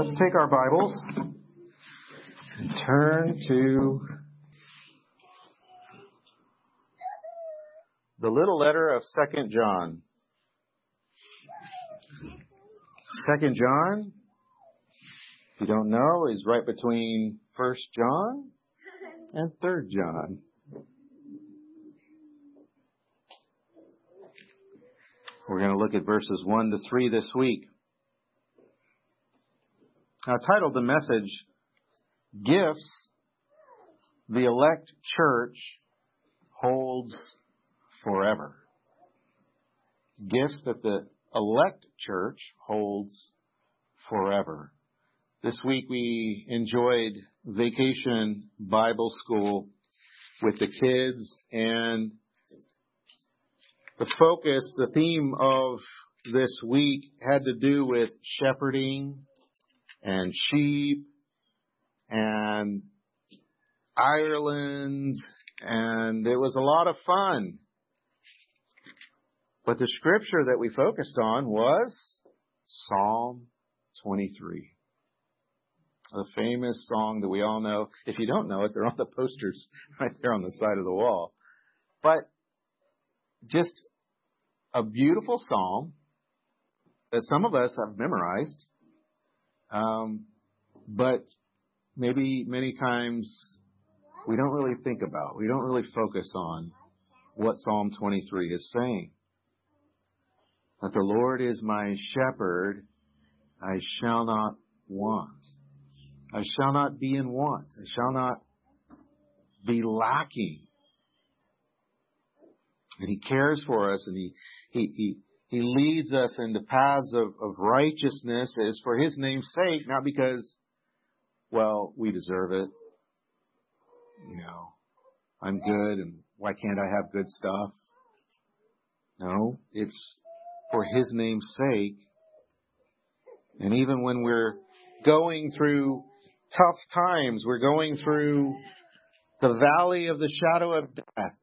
Let's take our Bibles and turn to the little letter of 2 John. 2 John, if you don't know, is right between 1 John and 3 John. We're going to look at verses 1 to 3 this week. I titled the message, Gifts the Elect Church Holds Forever. Gifts that the elect church holds forever. This week we enjoyed Vacation Bible School with the kids, and the focus, the theme of this week had to do with shepherding and sheep and Ireland, and it was a lot of fun. But the scripture that we focused on was Psalm 23. The famous song that we all know. If you don't know it, they're on the posters right there on the side of the wall. But just a beautiful psalm that some of us have memorized. But maybe many times we don't really think about, we don't really focus on what Psalm 23 is saying. That the Lord is my shepherd, I shall not want. I shall not be in want. I shall not be lacking. And He cares for us, and He leads us into paths of righteousness is for His name's sake, not because, well, we deserve it. You know, I'm good and why can't I have good stuff? No, it's for His name's sake. And even when we're going through tough times, we're going through the valley of the shadow of death,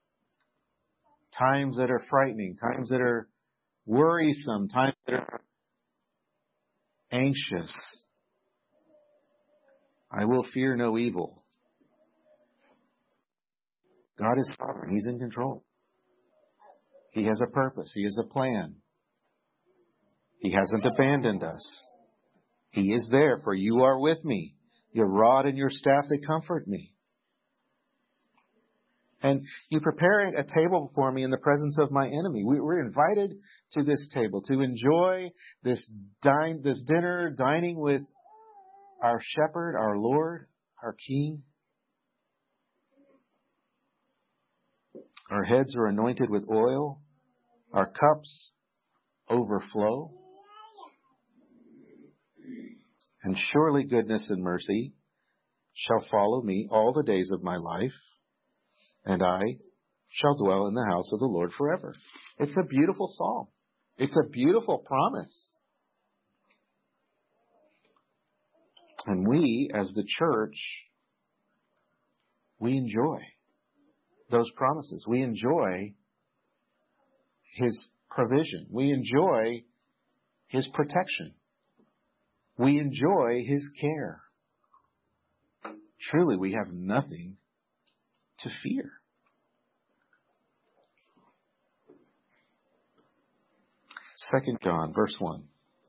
times that are frightening, times that are worrisome, times that are anxious, I will fear no evil. God is sovereign. He's in control. He has a purpose. He has a plan. He hasn't abandoned us. He is there, for you are with me. Your rod and your staff, they comfort me. And you prepare a table before me in the presence of my enemy. We're invited to this table to enjoy this dinner, dining with our shepherd, our Lord, our King. Our heads are anointed with oil. Our cups overflow. And surely goodness and mercy shall follow me all the days of my life, and I shall dwell in the house of the Lord forever. It's a beautiful psalm. It's a beautiful promise. And we, as the church, we enjoy those promises. We enjoy His provision. We enjoy His protection. We enjoy His care. Truly, we have nothing to fear. Second John, verse 1.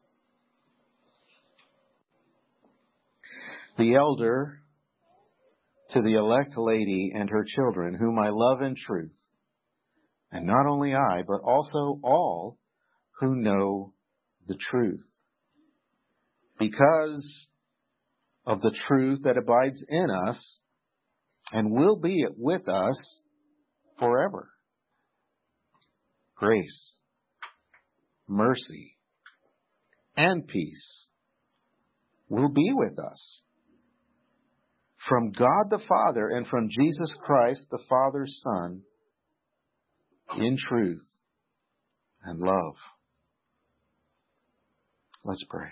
The elder to the elect lady and her children, whom I love in truth, and not only I, but also all who know the truth, because of the truth that abides in us and will be with us forever. Grace, mercy, and peace will be with us from God the Father and from Jesus Christ, the Father's Son, in truth and love. Let's pray.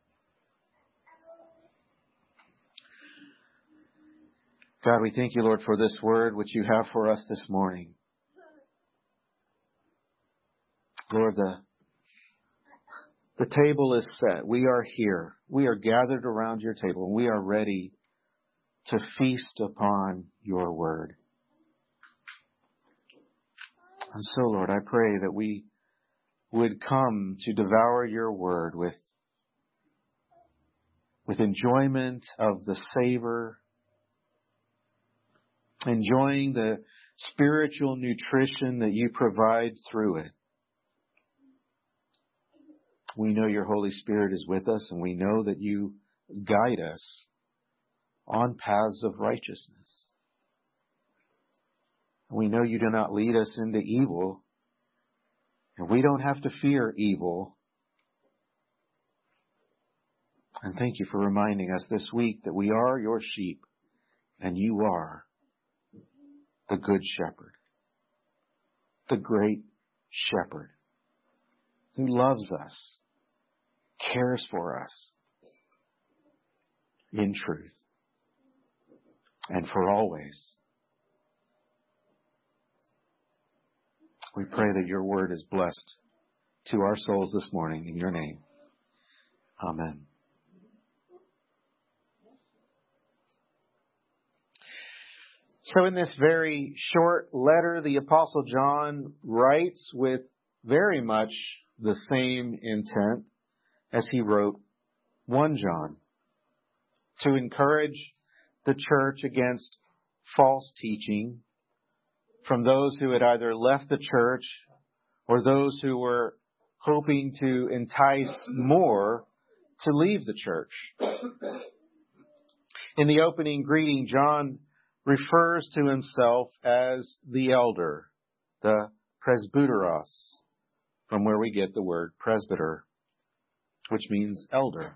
God, we thank you, Lord, for this word which you have for us this morning. Lord, The table is set. We are here. We are gathered around your table, and we are ready to feast upon your word. And so, Lord, I pray that we would come to devour your word with enjoyment of the savor, enjoying the spiritual nutrition that you provide through it. We know your Holy Spirit is with us, and we know that you guide us on paths of righteousness. We know you do not lead us into evil, and we don't have to fear evil. And thank you for reminding us this week that we are your sheep, and you are the good shepherd, the great shepherd who loves us, cares for us in truth and for always. We pray that your word is blessed to our souls this morning in your name. Amen. So in this very short letter, the Apostle John writes with very much the same intent as he wrote 1 John, to encourage the church against false teaching from those who had either left the church or those who were hoping to entice more to leave the church. In the opening greeting, John refers to himself as the elder, the presbyteros, from where we get the word presbyter, which means elder.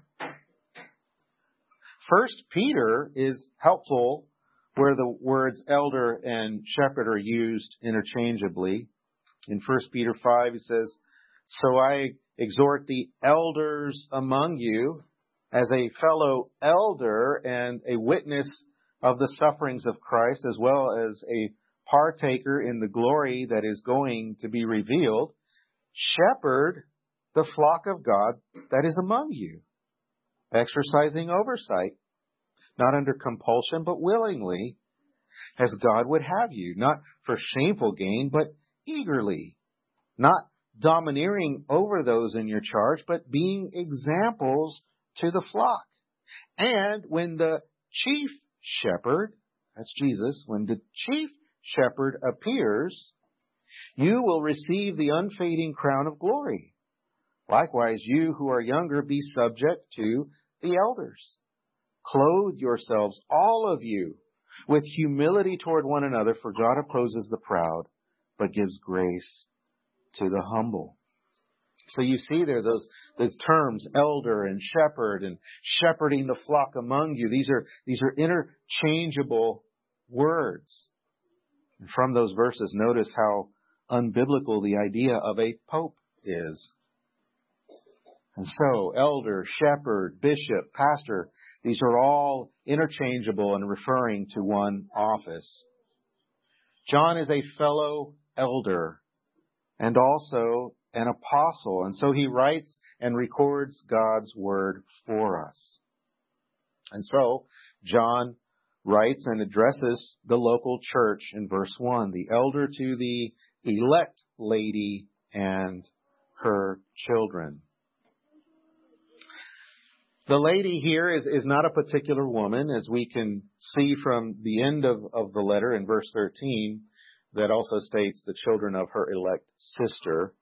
1 Peter is helpful where the words elder and shepherd are used interchangeably. In 1 Peter 5, he says, "So I exhort the elders among you as a fellow elder and a witness of the sufferings of Christ, as well as a partaker in the glory that is going to be revealed. Shepherd the flock of God that is among you, exercising oversight, not under compulsion, but willingly, as God would have you, not for shameful gain, but eagerly, not domineering over those in your charge, but being examples to the flock. And when the chief shepherd," that's Jesus, "when the chief shepherd appears, you will receive the unfading crown of glory. Likewise, you who are younger, be subject to the elders. Clothe yourselves, all of you, with humility toward one another, for God opposes the proud, but gives grace to the humble." So you see there those terms, elder and shepherding the flock among you. These are interchangeable words. And from those verses, notice how unbiblical the idea of a pope is. And so, elder, shepherd, bishop, pastor, these are all interchangeable and referring to one office. John is a fellow elder and also an apostle, and so he writes and records God's word for us. And so, John writes and addresses the local church in verse 1, the elder to the elect lady and her children. The lady here is not a particular woman, as we can see from the end of the letter in verse 13, that also states the children of her elect sister.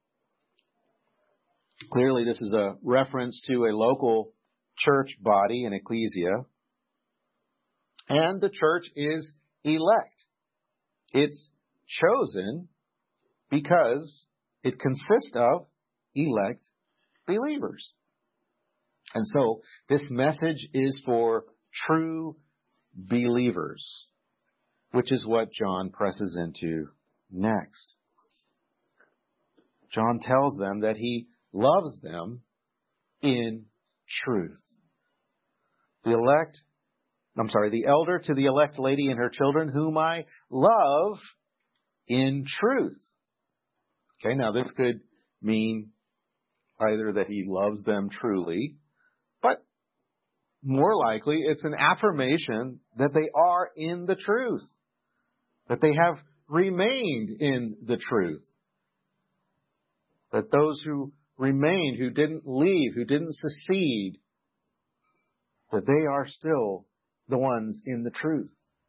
Clearly, this is a reference to a local church body, an ecclesia. And the church is elect. It's chosen because it consists of elect believers. And so this message is for true believers, which is what John presses into next. John tells them that he loves them in truth. The elder to the elect lady and her children, whom I love in truth. Okay, now this could mean either that he loves them truly, but more likely it's an affirmation that they are in the truth, that they have remained in the truth, that those who remained, who didn't leave, who didn't secede, that they are still the ones in the truth.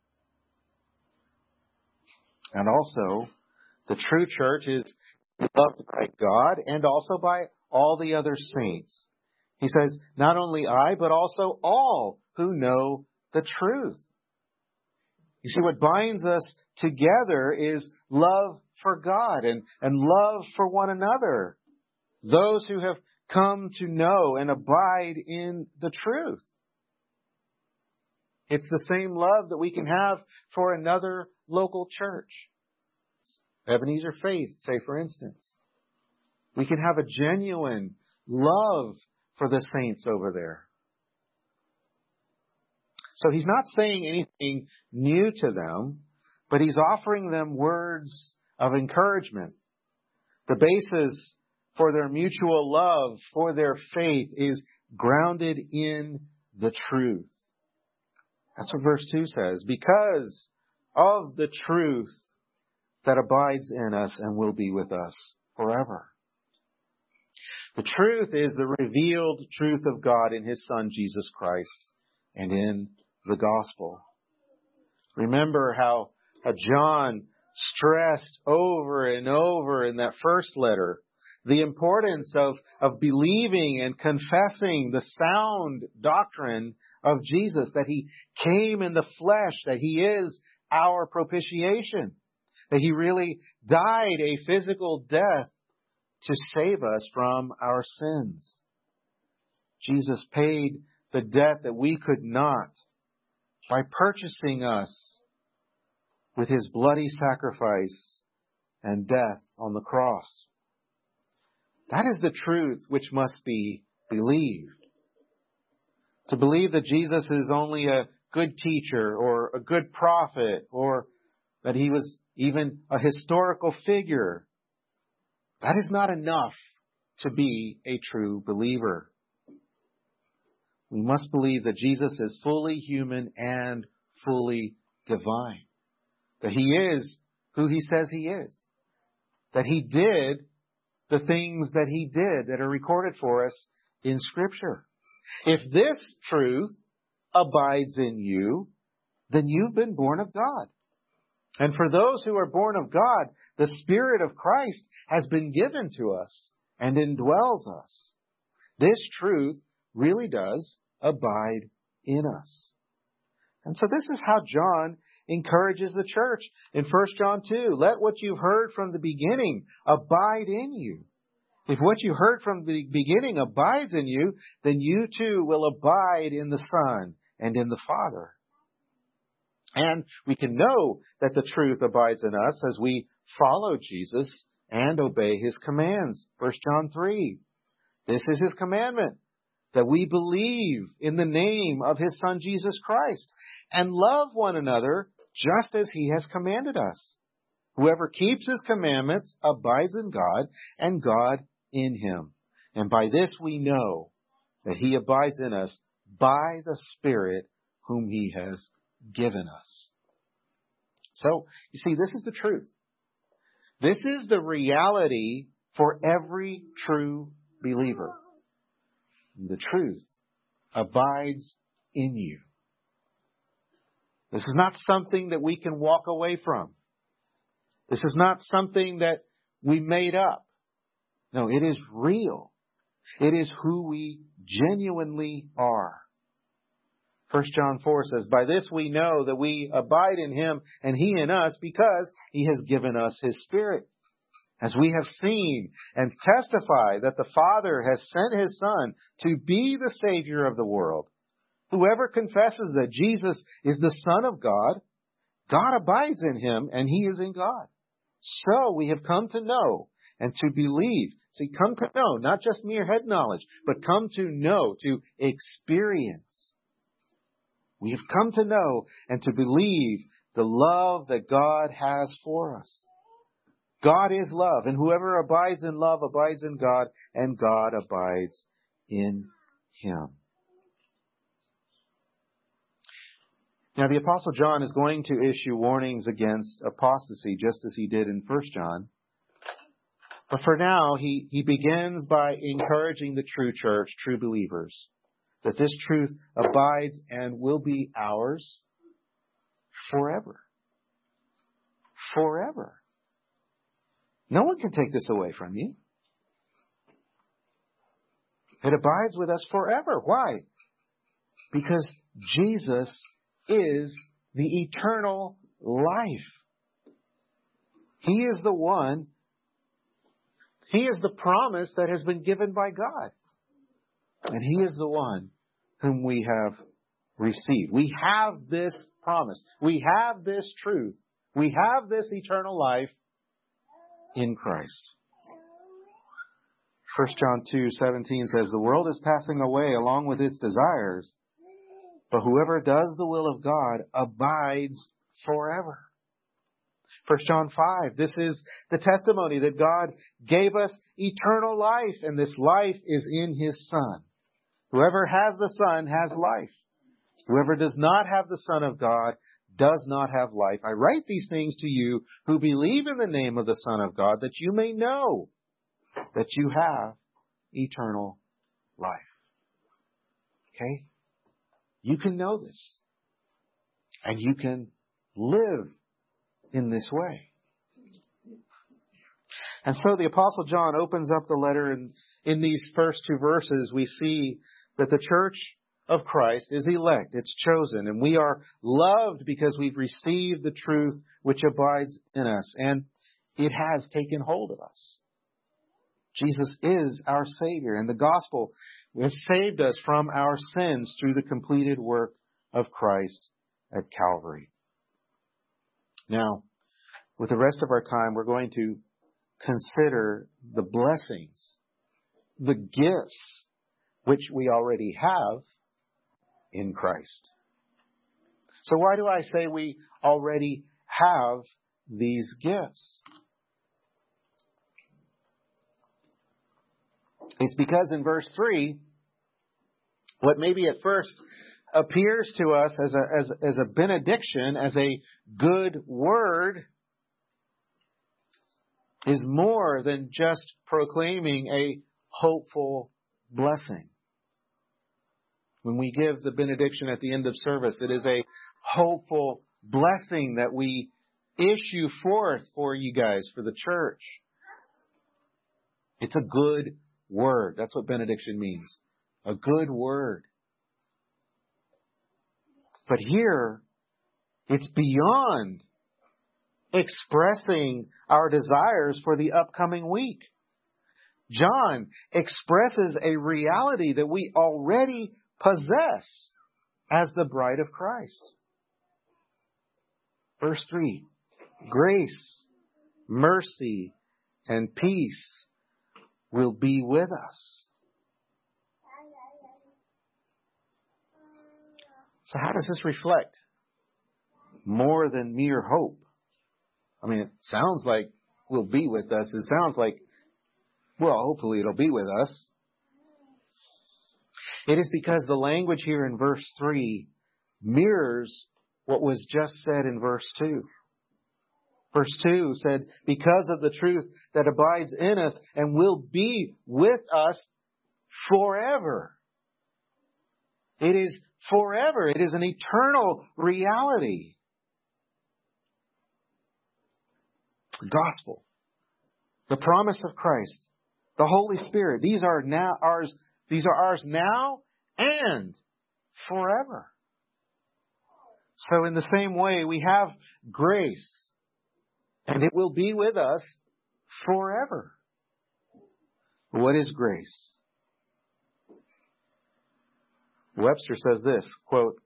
And also, the true church is loved by God and also by all the other saints. He says, not only I, but also all who know the truth. You see, what binds us together is love for God and love for one another. Those who have come to know and abide in the truth. It's the same love that we can have for another local church. Ebenezer Faith, say for instance. We can have a genuine love for the saints over there. So he's not saying anything new to them, but he's offering them words of encouragement. The basis for their mutual love, for their faith, is grounded in the truth. That's what verse 2 says. Because of the truth that abides in us and will be with us forever. The truth is the revealed truth of God in His Son, Jesus Christ, and in the gospel. Remember how John stressed over and over in that first letter the importance of believing and confessing the sound doctrine of Jesus, that He came in the flesh, that He is our propitiation, that He really died a physical death to save us from our sins. Jesus paid the debt that we could not by purchasing us with His bloody sacrifice and death on the cross. That is the truth which must be believed. To believe that Jesus is only a good teacher or a good prophet or that He was even a historical figure, that is not enough to be a true believer. We must believe that Jesus is fully human and fully divine. That He is who He says He is. That He did the things that He did that are recorded for us in Scripture. If this truth abides in you, then you've been born of God. And for those who are born of God, the Spirit of Christ has been given to us and indwells us. This truth really does abide in us. And so this is how John encourages the church in 1 John 2. Let what you've heard from the beginning abide in you. If what you heard from the beginning abides in you, then you too will abide in the Son and in the Father. And we can know that the truth abides in us as we follow Jesus and obey His commands. 1 John 3. This is His commandment, that we believe in the name of His Son Jesus Christ and love one another just as He has commanded us. Whoever keeps His commandments abides in God and God in him. And by this we know that He abides in us by the Spirit whom He has given us. So, you see, this is the truth. This is the reality for every true believer. The truth abides in you. This is not something that we can walk away from. This is not something that we made up. No, it is real. It is who we genuinely are. 1 John 4 says, by this we know that we abide in Him and He in us because He has given us His Spirit. As we have seen and testify that the Father has sent His Son to be the Savior of the world. Whoever confesses that Jesus is the Son of God, God abides in Him and He is in God. So we have come to know and to believe. See, come to know, not just mere head knowledge, but come to know, to experience. We have come to know and to believe the love that God has for us. God is love, and whoever abides in love abides in God, and God abides in him. Now, the Apostle John is going to issue warnings against apostasy, just as he did in 1 John. But for now, he begins by encouraging the true church, true believers, that this truth abides and will be ours forever. Forever. No one can take this away from you. It abides with us forever. Why? Because Jesus is the eternal life. He is the one. He is the promise that has been given by God. And He is the one whom we have received. We have this promise. We have this truth. We have this eternal life in Christ. 1 John 2:17 says, "The world is passing away along with its desires, but whoever does the will of God abides forever." 1 John 5, this is the testimony that God gave us eternal life, and this life is in His Son. Whoever has the Son has life. Whoever does not have the Son of God does not have life. I write these things to you who believe in the name of the Son of God, that you may know that you have eternal life. Okay? You can know this. And you can live in this way. And so the Apostle John opens up the letter, and in these first two verses we see that the church of Christ is elect, it's chosen, and we are loved because we've received the truth which abides in us, and it has taken hold of us. Jesus is our Savior, and the gospel has saved us from our sins through the completed work of Christ at Calvary. Now, with the rest of our time, we're going to consider the blessings, the gifts, which we already have in Christ. So why do I say we already have these gifts? It's because in verse 3, what maybe at first appears to us as a benediction, as a good word, is more than just proclaiming a hopeful blessing. When we give the benediction at the end of service, it is a hopeful blessing that we issue forth for you guys, for the church. It's a good word. That's what benediction means. A good word. But here, it's beyond expressing our desires for the upcoming week. John expresses a reality that we already possess as the bride of Christ. Verse 3, grace, mercy, and peace will be with us. So how does this reflect more than mere hope? I mean, it sounds like will be with us. It sounds like, well, hopefully it'll be with us. It is because the language here in verse 3 mirrors what was just said in verse 2. Verse 2 said, because of the truth that abides in us and will be with us forever. It is forever. It is an eternal reality. The gospel, the promise of Christ, the Holy Spirit, these are ours now and forever. So in the same way, we have grace, and it will be with us forever. What is grace? Webster says this, quote,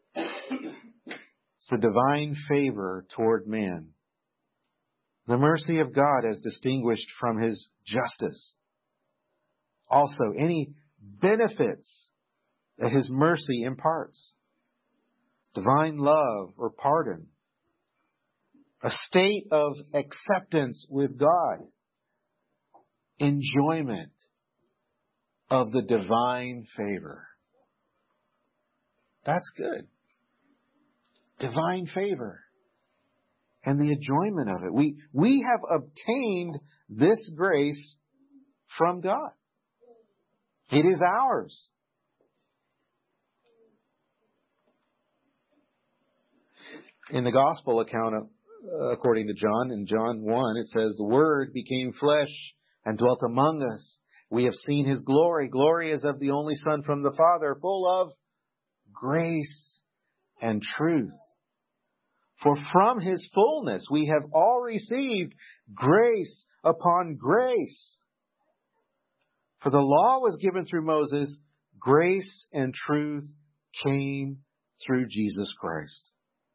"It's the divine favor toward man, the mercy of God as distinguished from His justice. Also, any benefits that His mercy imparts. Divine love or pardon. a state of acceptance with God, enjoyment of the divine favor. That's good. Divine favor and the enjoyment of it. We have obtained this grace from God. It is ours. In the gospel account, according to John, in John 1, it says, "The Word became flesh and dwelt among us. We have seen His glory. Glory as of the only Son from the Father, full of grace and truth. For from His fullness we have all received grace upon grace. For the law was given through Moses, grace and truth came through Jesus Christ."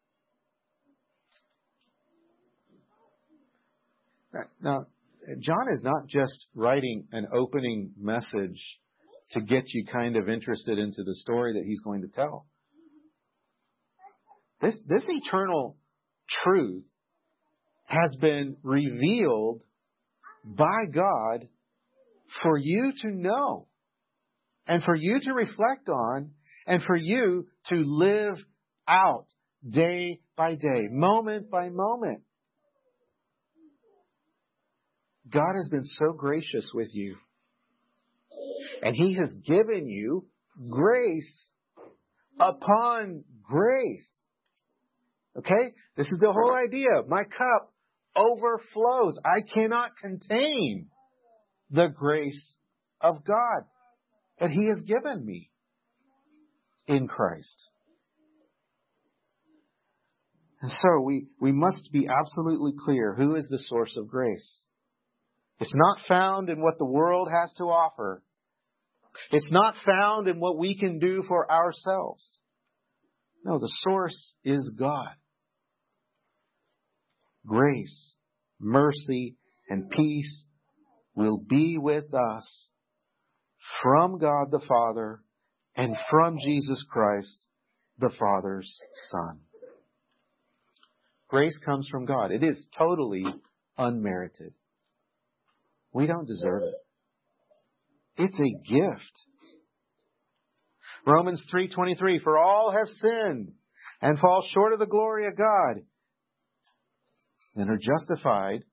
Now, John is not just writing an opening message to get you kind of interested into the story that he's going to tell. This eternal truth has been revealed by God for you to know and for you to reflect on and for you to live out day by day, moment by moment. God has been so gracious with you. And He has given you grace upon grace. Okay? This is the whole idea. My cup overflows. I cannot contain the grace of God that He has given me in Christ. And so we must be absolutely clear who is the source of grace. It's not found in what the world has to offer. It's not found in what we can do for ourselves. No, the source is God. Grace, mercy, and peace will be with us from God the Father and from Jesus Christ, the Father's Son. Grace comes from God. It is totally unmerited. We don't deserve it. It's a gift. Romans 3:23, "For all have sinned and fall short of the glory of God and are justified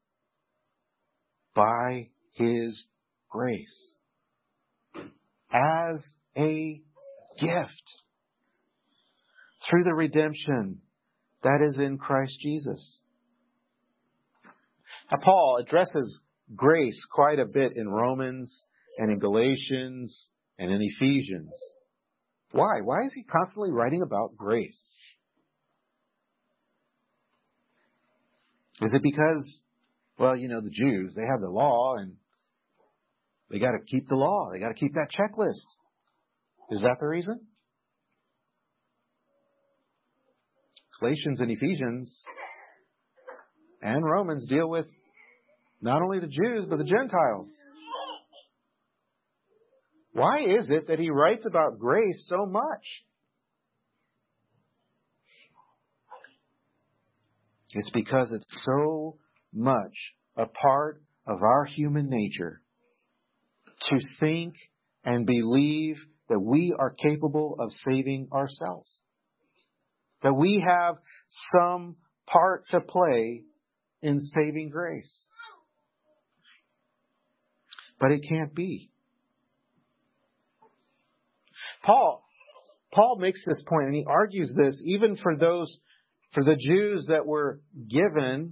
by His grace as a gift through the redemption that is in Christ Jesus." Now, Paul addresses grace quite a bit in Romans and in Galatians and in Ephesians. Why? Why is he constantly writing about grace? Is it because, the Jews, they have the law and they got to keep the law. They got to keep that checklist. Is that the reason? Galatians and Ephesians and Romans deal with not only the Jews, but the Gentiles. Why is it that he writes about grace so much? It's because it's so much a part of our human nature to think and believe that we are capable of saving ourselves. That we have some part to play in saving grace. But it can't be. Paul makes this point, and he argues this even for the Jews that were given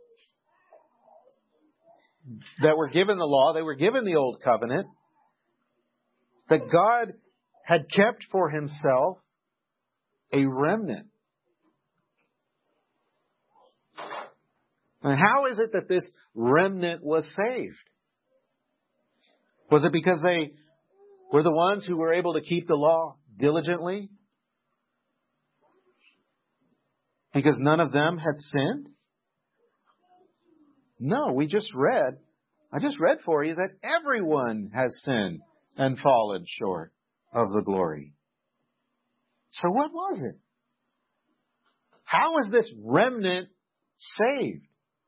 the law, they were given the old covenant, that God had kept for Himself a remnant. And how is it that this remnant was saved? Was it because they were the ones who were able to keep the law diligently? Because none of them had sinned? No, I just read for you that everyone has sinned and fallen short of the glory. So what was it? How is this remnant saved?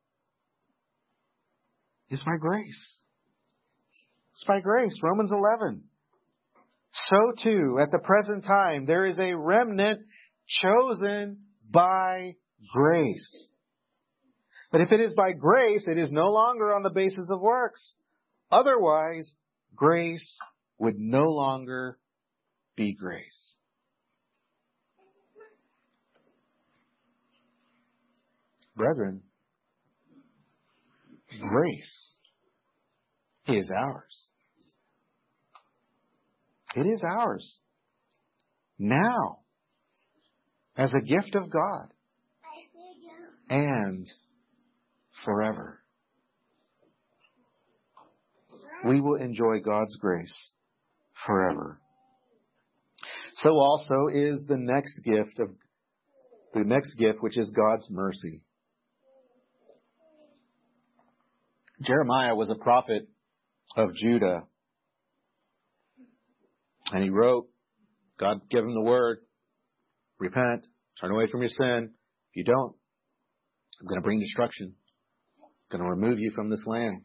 It's by grace. It's by grace. Romans 11. So too, at the present time, there is a remnant chosen by grace. But if it is by grace, it is no longer on the basis of works. Otherwise, grace would no longer be grace. Brethren, grace is ours. It is ours now as a gift of God and forever. We will enjoy God's grace forever. So also is the next gift, which is God's mercy. Jeremiah was a prophet of Judah. And he wrote, God gave him the word, repent, turn away from your sin. If you don't, I'm going to bring destruction. I'm going to remove you from this land.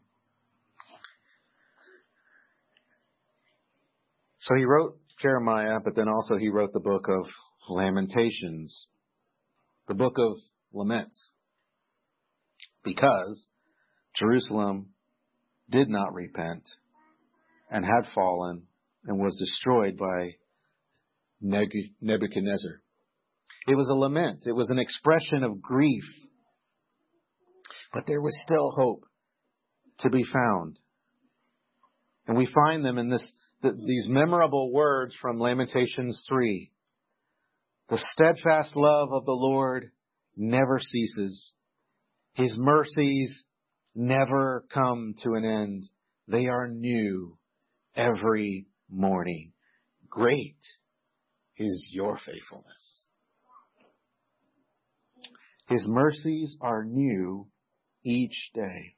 So he wrote Jeremiah, but then also he wrote the book of Lamentations, the book of laments, because Jerusalem did not repent and had fallen and was destroyed by Nebuchadnezzar. It was a lament. It was an expression of grief. But there was still hope to be found. And we find them in these memorable words from Lamentations 3. The steadfast love of the Lord never ceases. His mercies never come to an end. They are new every morning. Great is your faithfulness. His mercies are new each day.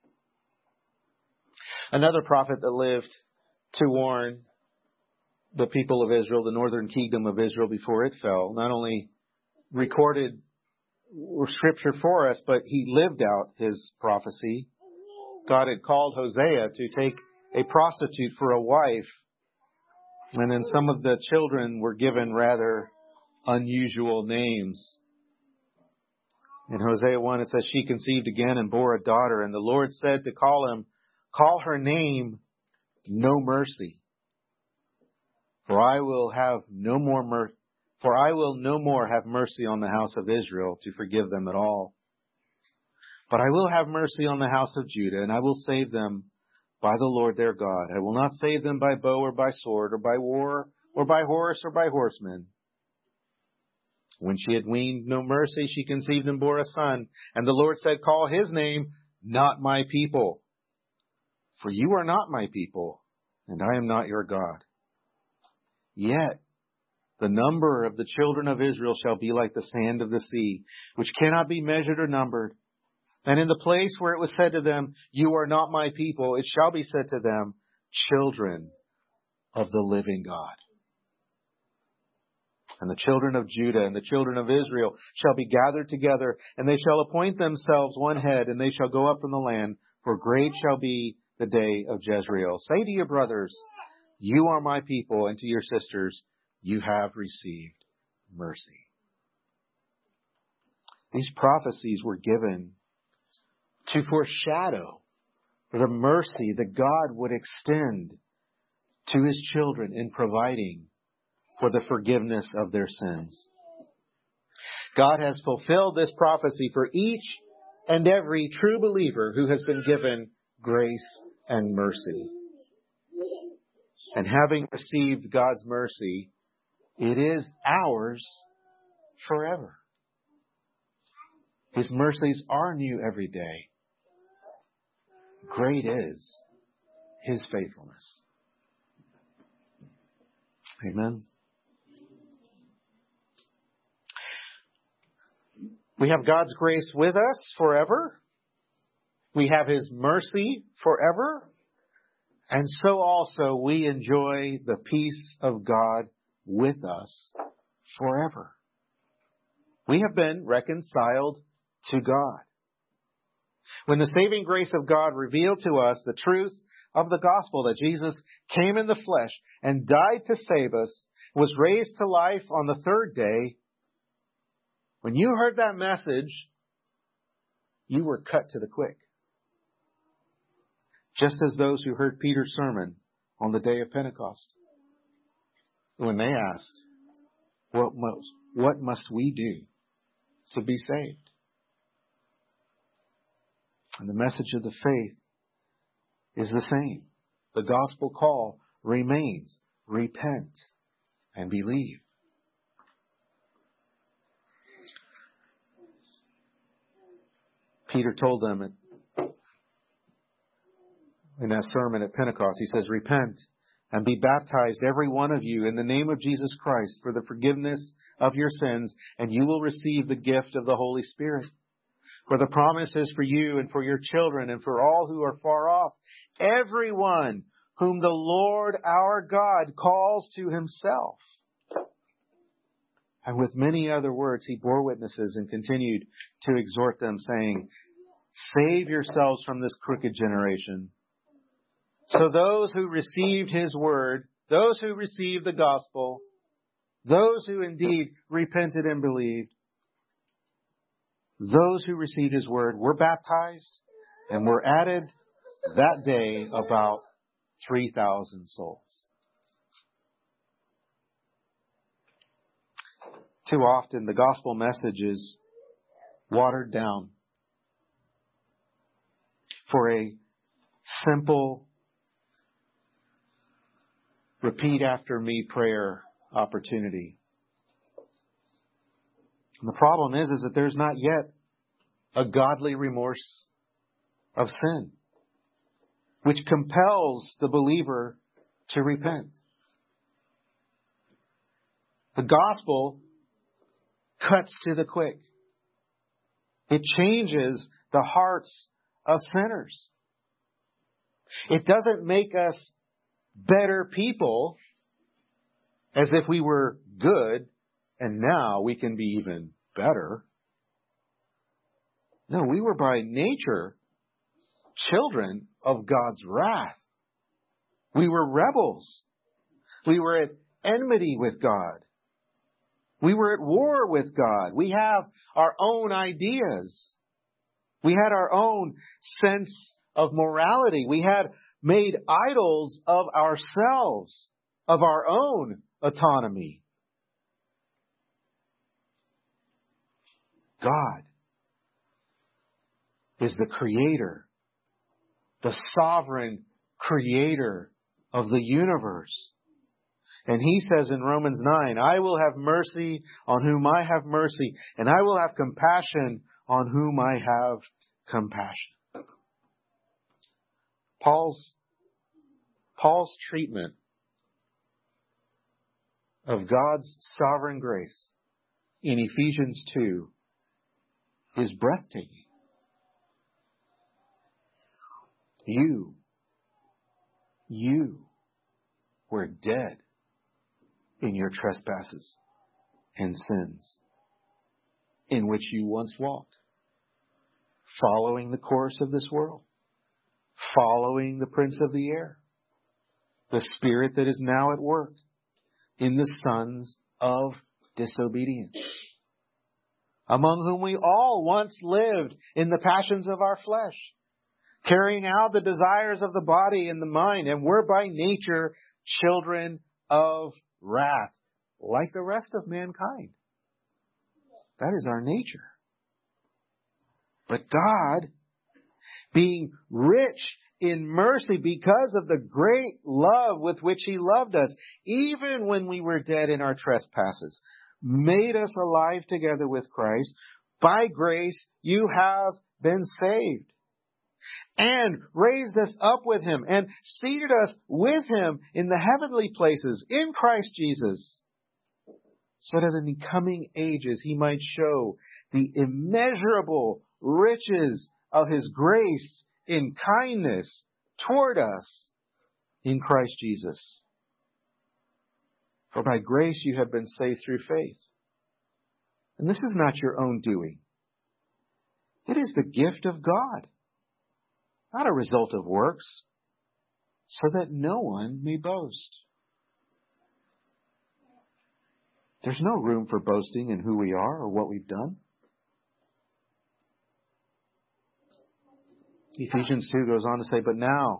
Another prophet that lived to warn the people of Israel, the northern kingdom of Israel before it fell, not only recorded Scripture for us, but he lived out his prophecy. God had called Hosea to take a prostitute for a wife, and then some of the children were given rather unusual names. In Hosea 1, it says, she conceived again and bore a daughter, and the Lord said to call her name No Mercy. For I will no more have mercy on the house of Israel to forgive them at all. But I will have mercy on the house of Judah, and I will save them by the Lord their God. I will not save them by bow or by sword or by war or by horse or by horsemen. When she had weaned no mercy, she conceived and bore a son. And the Lord said, call his name Not My People. For you are not my people, and I am not your God. Yet the number of the children of Israel shall be like the sand of the sea, which cannot be measured or numbered. And in the place where it was said to them, you are not my people, it shall be said to them, children of the living God. And the children of Judah and the children of Israel shall be gathered together, and they shall appoint themselves one head, and they shall go up from the land, for great shall be the day of Jezreel. Say to your brothers, you are my people, and to your sisters, you have received mercy. These prophecies were given to foreshadow the mercy that God would extend to his children in providing for the forgiveness of their sins. God has fulfilled this prophecy for each and every true believer who has been given grace and mercy. And having received God's mercy, it is ours forever. His mercies are new every day. Great is his faithfulness. Amen. We have God's grace with us forever. We have his mercy forever. And so also we enjoy the peace of God with us forever. We have been reconciled to God. When the saving grace of God revealed to us the truth of the gospel that Jesus came in the flesh and died to save us, was raised to life on the third day, when you heard that message, you were cut to the quick. Just as those who heard Peter's sermon on the day of Pentecost, when they asked, what must we do to be saved? And the message of the faith is the same. The gospel call remains: repent and believe. Peter told them in that sermon at Pentecost, he says, repent and be baptized, every one of you, in the name of Jesus Christ for the forgiveness of your sins, and you will receive the gift of the Holy Spirit. For the promise is for you and for your children and for all who are far off, everyone whom the Lord our God calls to himself. And with many other words, he bore witnesses and continued to exhort them, saying, save yourselves from this crooked generation. So those who received his word, those who received the gospel, those who indeed repented and believed, those who received his word were baptized, and were added that day about 3,000 souls. Too often the gospel message is watered down for a simple repeat after me prayer opportunity. And the problem is that there's not yet a godly remorse of sin, which compels the believer to repent. The gospel cuts to the quick. It changes the hearts of sinners. It doesn't make us better people as if we were good and now we can be even better. No, we were by nature children of God's wrath. We were rebels. We were at enmity with God. We were at war with God. We have our own ideas. We had our own sense of morality. We had made idols of ourselves, of our own autonomy. God is the creator, the sovereign creator of the universe. And he says in Romans 9, I will have mercy on whom I have mercy, and I will have compassion on whom I have compassion. Paul's treatment of God's sovereign grace in Ephesians 2 is breathtaking. You were dead in your trespasses and sins, in which you once walked, following the course of this world, following the prince of the air, the spirit that is now at work in the sons of disobedience, among whom we all once lived in the passions of our flesh, carrying out the desires of the body and the mind, and were by nature children of wrath, like the rest of mankind. That is our nature. But God, being rich in mercy because of the great love with which He loved us, even when we were dead in our trespasses, made us alive together with Christ. By grace you have been saved, and raised us up with Him, and seated us with Him in the heavenly places in Christ Jesus, so that in the coming ages He might show the immeasurable riches of His grace in kindness toward us in Christ Jesus. For by grace you have been saved through faith. And this is not your own doing. It is the gift of God, not a result of works, so that no one may boast. There's no room for boasting in who we are or what we've done. Ephesians 2 goes on to say, but now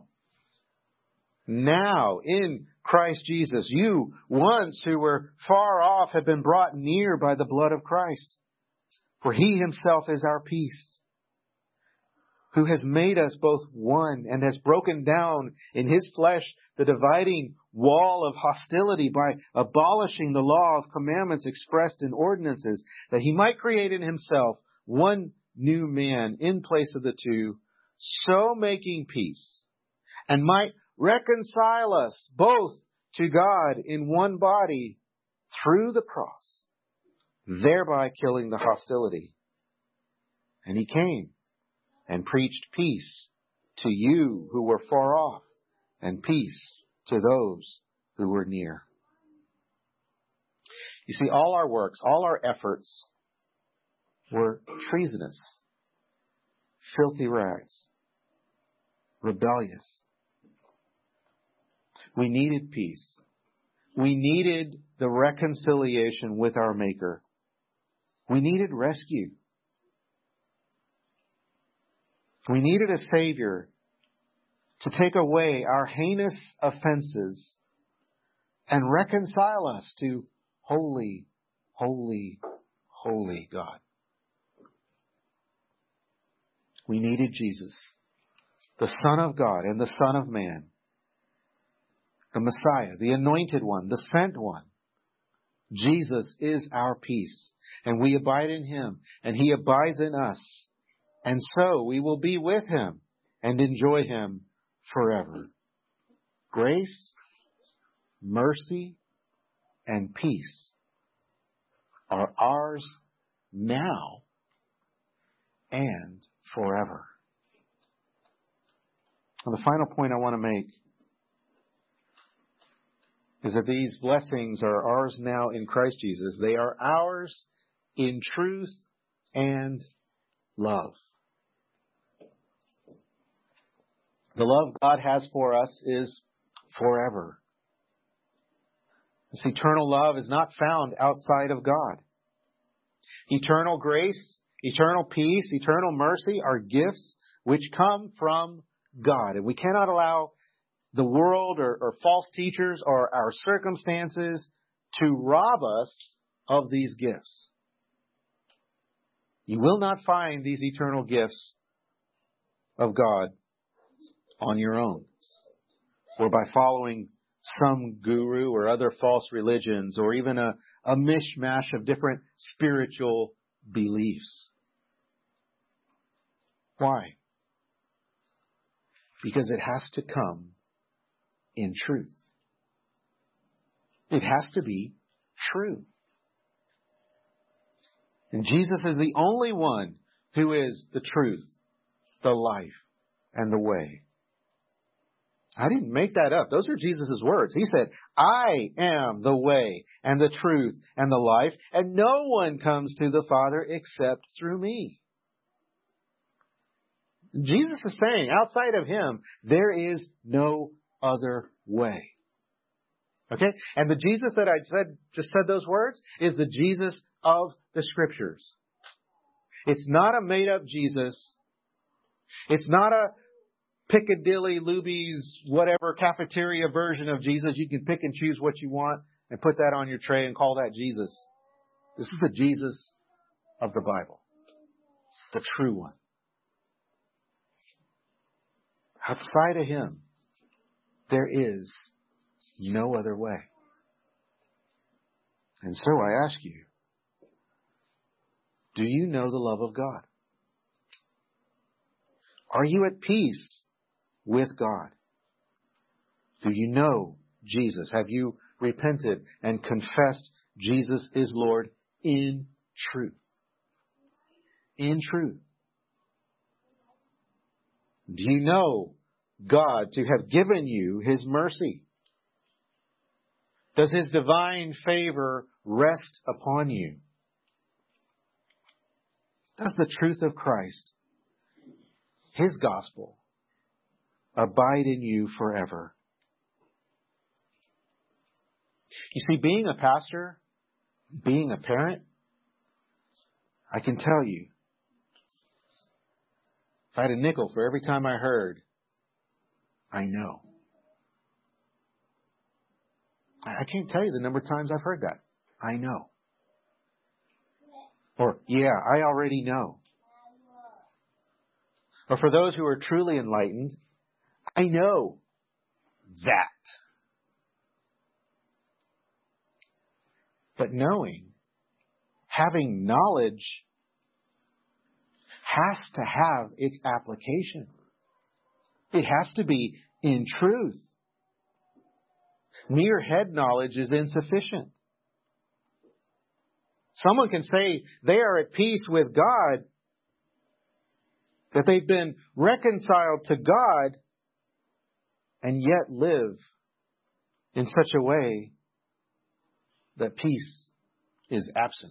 in Christ Jesus, you once who were far off have been brought near by the blood of Christ. For He Himself is our peace, who has made us both one and has broken down in His flesh the dividing wall of hostility by abolishing the law of commandments expressed in ordinances, that He might create in Himself one new man in place of the two, so making peace, and might reconcile us both to God in one body through the cross, thereby killing the hostility. And He came and preached peace to you who were far off, and peace to those who were near. You see, all our works, all our efforts were treasonous, filthy rags, rebellious. We needed peace. We needed the reconciliation with our Maker. We needed rescue. We needed a Savior to take away our heinous offenses and reconcile us to holy, holy, holy God. We needed Jesus, the Son of God and the Son of Man, the Messiah, the Anointed One, the Sent One. Jesus is our peace, and we abide in Him, and He abides in us. And so we will be with Him and enjoy Him forever. Grace, mercy, and peace are ours now and forever. And the final point I want to make is that these blessings are ours now in Christ Jesus. They are ours in truth and love. The love God has for us is forever. This eternal love is not found outside of God. Eternal grace, eternal peace, eternal mercy are gifts which come from God. And we cannot allow the world or false teachers or our circumstances to rob us of these gifts. You will not find these eternal gifts of God on your own, or by following some guru or other false religions, or even a mishmash of different spiritual beliefs. Why? Because it has to come in truth. It has to be true. And Jesus is the only one who is the truth, the life, and the way. I didn't make that up. Those are Jesus' words. He said, I am the way and the truth and the life, and no one comes to the Father except through me. Jesus is saying, outside of Him, there is no other way. Okay? And the Jesus that I just said those words is the Jesus of the Scriptures. It's not a made-up Jesus. It's not a Piccadilly, Luby's, whatever cafeteria version of Jesus. You can pick and choose what you want and put that on your tray and call that Jesus. This is the Jesus of the Bible. The true one. Outside of Him, there is no other way. And so I ask you, do you know the love of God? Are you at peace with God? Do you know Jesus? Have you repented and confessed Jesus is Lord in truth? In truth. Do you know God to have given you His mercy? Does His divine favor rest upon you? Does the truth of Christ His gospel abide in you forever. You see, being a pastor, being a parent, I can tell you, if I had a nickel for every time I heard, I know. I can't tell you the number of times I've heard that. I know. Or, yeah, I already know. Or for those who are truly enlightened, I know that. But knowing, having knowledge, has to have its application. It has to be in truth. Mere head knowledge is insufficient. Someone can say they are at peace with God, that they've been reconciled to God, and yet live in such a way that peace is absent.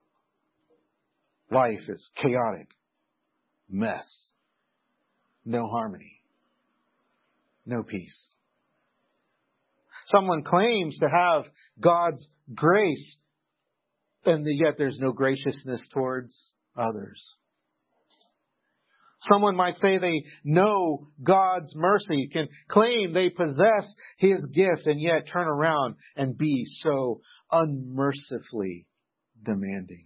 Life is chaotic, mess, no harmony, no peace. Someone claims to have God's grace, and yet there's no graciousness towards others. Someone might say they know God's mercy, can claim they possess His gift, and yet turn around and be so unmercifully demanding.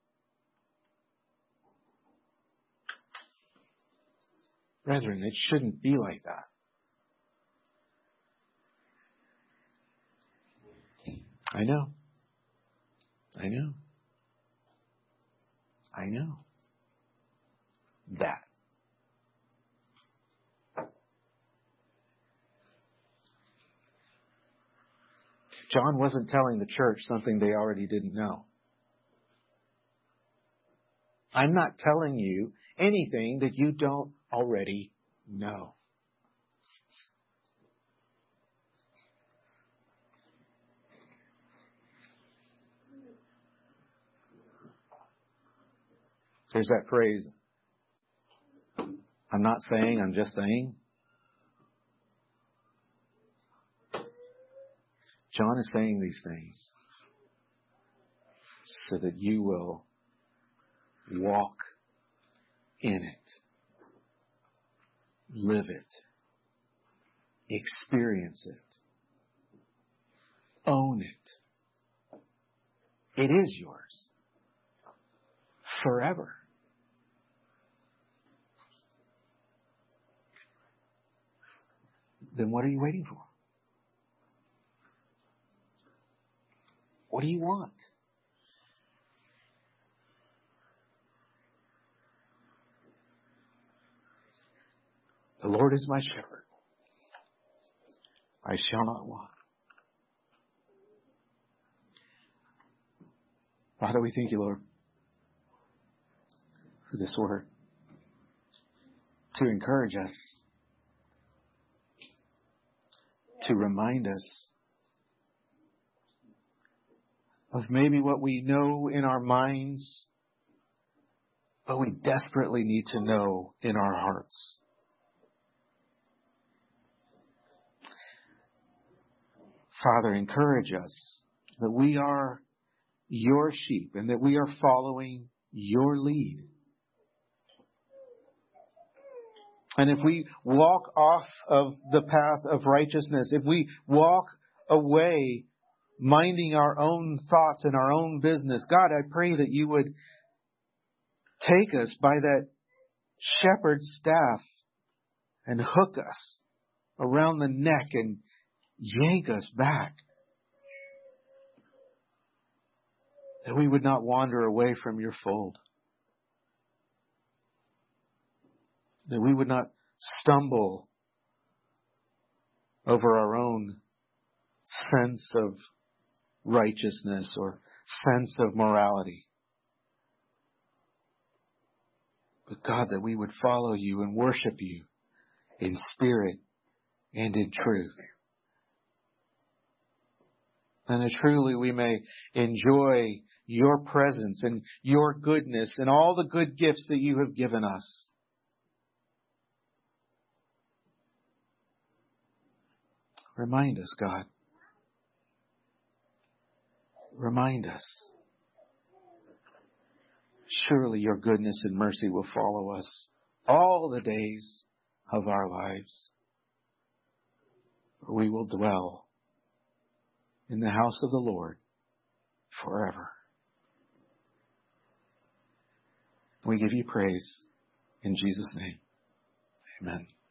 Brethren, it shouldn't be like that. I know. I know. I know. That. John wasn't telling the church something they already didn't know. I'm not telling you anything that you don't already know. There's that phrase, I'm not saying, I'm just saying. John is saying these things so that you will walk in it, live it, experience it, own it. It is yours forever. Then what are you waiting for? What do you want? The Lord is my shepherd. I shall not want. Father, we thank you, Lord, for this word to encourage us, to remind us of maybe what we know in our minds, but we desperately need to know in our hearts. Father, encourage us that we are your sheep and that we are following your lead. And if we walk off of the path of righteousness, if we walk away minding our own thoughts and our own business, God, I pray that you would take us by that shepherd's staff and hook us around the neck and yank us back. That we would not wander away from your fold. That we would not stumble over our own sense of righteousness or sense of morality. But God, that we would follow you and worship you in spirit and in truth. And that truly we may enjoy your presence and your goodness and all the good gifts that you have given us. Remind us, God. Remind us. Surely your goodness and mercy will follow us all the days of our lives. We will dwell in the house of the Lord forever. We give you praise in Jesus' name. Amen.